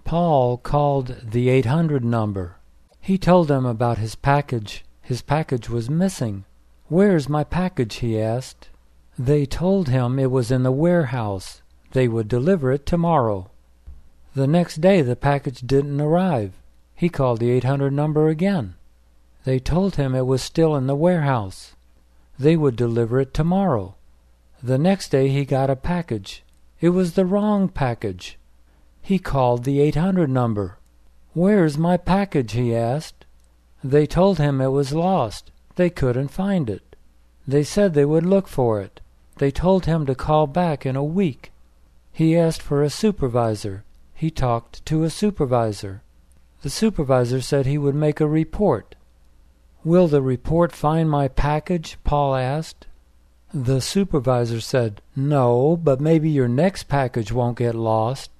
Paul called the 800 number. He told them about his package. His package was missing. "Where's my package?" he asked. They told him it was in the warehouse. They would deliver it tomorrow. The next day the package didn't arrive. He called the 800 number again. They told him it was still in the warehouse. They would deliver it tomorrow. The next day he got a package. It was the wrong package. He called the 800 number. "Where's my package?" he asked. They told him it was lost. They couldn't find it. They said they would look for it. They told him to call back in a week. He asked for a supervisor. He talked to a supervisor. The supervisor said he would make a report. "Will the report find my package?" Paul asked. The supervisor said, "No, but maybe your next package won't get lost."